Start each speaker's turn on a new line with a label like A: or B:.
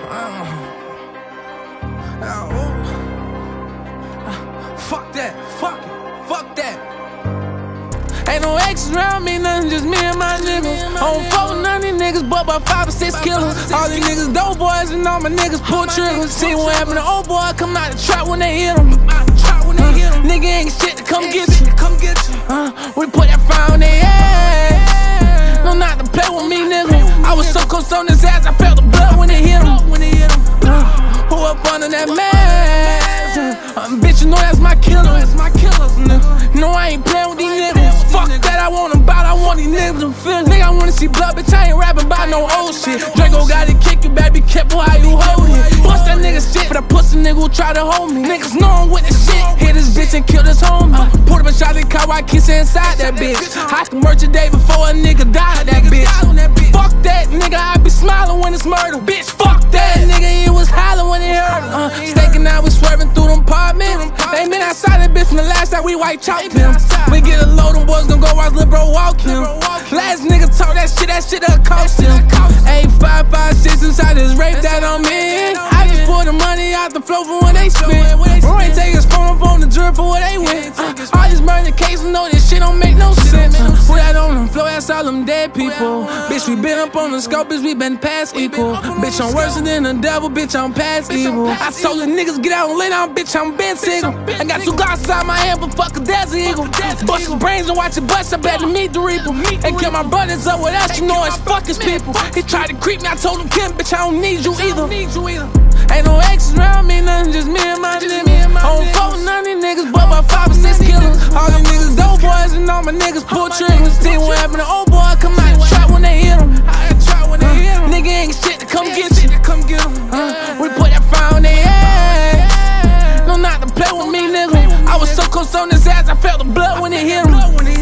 A: Fuck that, fuck that. Ain't no exes around me, nothing, just me and my niggas. I don't fuck with none of these niggas, but about 5 or 6 killers. All these niggas dope boys and all my niggas pull triggers. See what happened to old boy, come out the trap when they hit him. Nigga ain't shit to come get you. We put that fire on their ass. No, not to play with me, nigga. I was so close on his ass, I felt the blood when it hit him. Who up under that mask? Bitch, you know that's my killer. No, I ain't playing with these niggas. Fuck that, I want them bout, I want these niggas to feel. Nigga, I wanna see blood, bitch, I ain't rapping about no old shit. Draco got to kick you back, be careful how you hold it. Bust that nigga shit for that pussy nigga who try to hold me. Niggas know I'm with the shit. Hit this bitch and kill this homie. Put up a shot in car while I kiss her inside that bitch. I can merge a day before a nigga die, that bitch. Fuck that, nigga, I be smiling when it's murder. Bitch, fuck that, nigga, it was hollering when it hurt. Staking out, we swerving through them apartments. Ain't been outside that bitch from the last time we white chopped him. We get a load, them boys gon' go watch Lil' Bro walk him. Last nigga talk that shit'll cost him. 8, 5, 5, 6 inside this rape that I'm in. I just pull the money out the flow for when they spend. Bro ain't take his phone up on the drip for where they went. All these murder cases know this shit don't make no sense. Put that on the floor, that's all them dead people. Bitch, we been up on the scope, bitch, we been past equal. Bitch, I'm worse than the devil, bitch, I'm past evil. I told the niggas get out and lay down, bitch, I'm been single. I got 2 glasses out my hand, but fuck a desert eagle. Bust his brains and watch it bust, I better meet the reaper. And kill my brothers up with us, you know it's fuck his people. He tried to creep me, I told him, Kim, bitch, I don't need you either. Ain't no exes around me, nothing, just me and my niggas. I don't fuck with none of these niggas, but about 5 or 6 killers. All these niggas dope boys and all my niggas pull triggers. See what happened to old boy, come out the trap when they hit him. Nigga ain't shit to come get you. We put that fire on their ass. No, not to play with me, nigga. I was so close on his ass, I felt the blood when it hit him.